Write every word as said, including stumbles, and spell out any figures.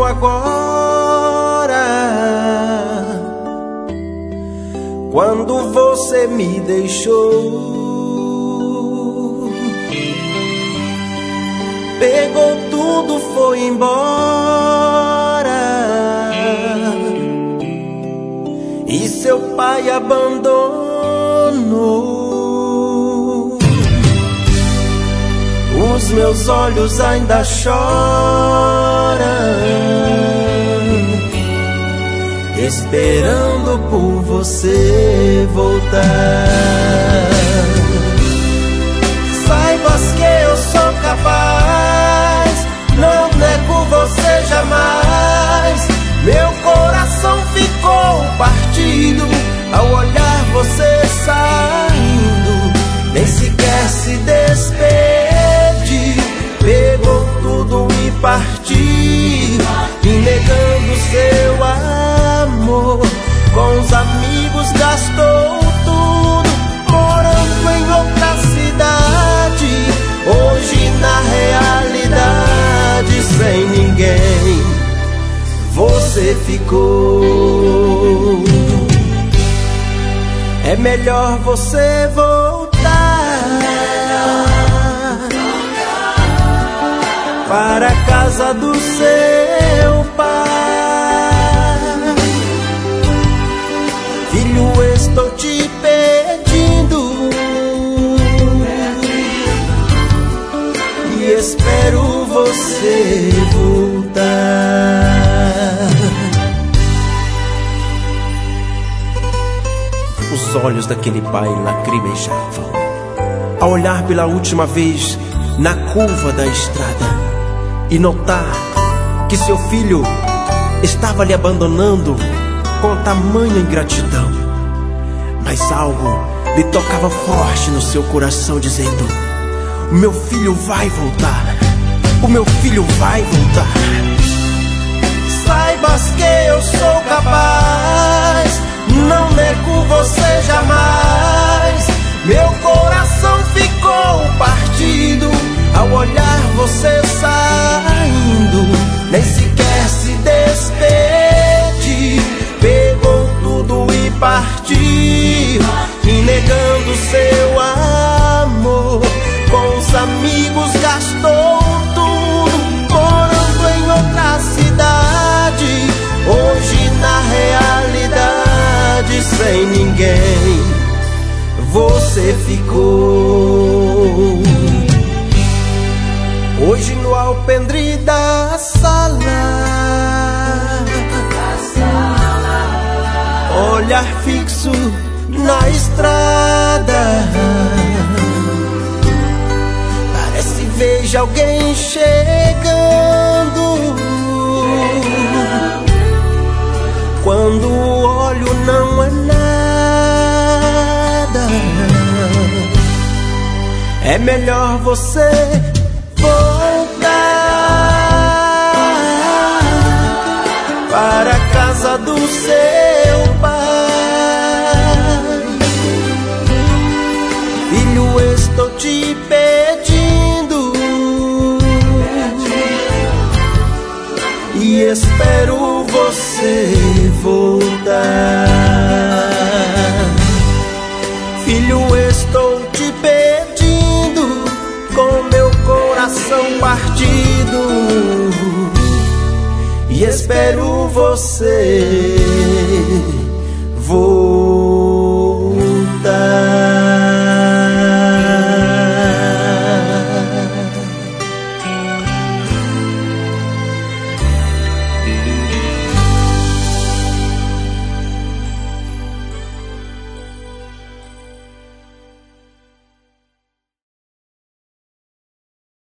agora, quando você me deixou, pegou tudo, foi embora, e seu pai abandonou. Os meus olhos ainda choram, esperando por você voltar. Saibas que eu sou capaz, não nego você jamais. Meu coração ficou partido ao olhar você saindo, nem sequer se despediu. Pegou tudo e partiu, me negando seu amor. Com os amigos gastou tudo, morando em outra cidade. Hoje na realidade, sem ninguém, você ficou. É melhor você voltar para a casa do seu pai. Filho, estou te pedindo, e espero você voltar. Os olhos daquele pai lacrimejavam ao olhar pela última vez na curva da estrada e notar que seu filho estava lhe abandonando com tamanha ingratidão. Mas algo lhe tocava forte no seu coração, dizendo: o meu filho vai voltar, o meu filho vai voltar. Saibas que eu sou capaz, não nego você jamais. Meu coração ficou partido ao olhar você saindo, nem sequer se despediu. Pegou tudo e partiu, me negando seu amor. Com os amigos gastou tudo, morando em outra cidade. Hoje na realidade, sem ninguém, você ficou. Hoje no alpendre da sala, olhar fixo na estrada, parece veja alguém chegando. Quando o olho não é nada, é melhor você para a casa do seu pai. Filho, estou te pedindo, e espero você voltar. Filho, estou te pedindo, com meu coração partido, e espero você voltar.